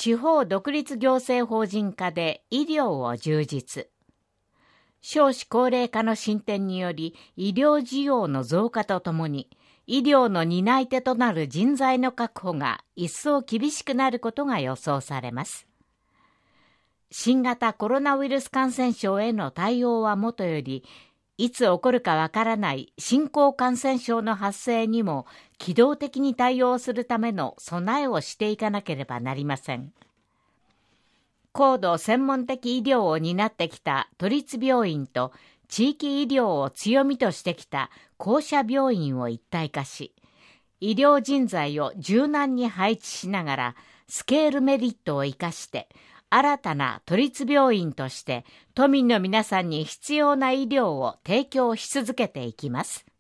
地方独立行政法人化で医療を充実。少子高齢化の進展により医療需要の増加とともに医療の担い手となる人材の確保が一層厳しくなることが予想されます。新型コロナウイルス感染症への対応はもとより、いつ起こるかわからない新興感染症の発生にも機動的に対応するための備えをしていかなければなりません。高度専門的医療を担ってきた都立病院と地域医療を強みとしてきた公社病院を一体化し、医療人材を柔軟に配置しながらスケールメリットを生かして新たな都立病院として都民の皆さんに必要な医療を提供し続けていきます。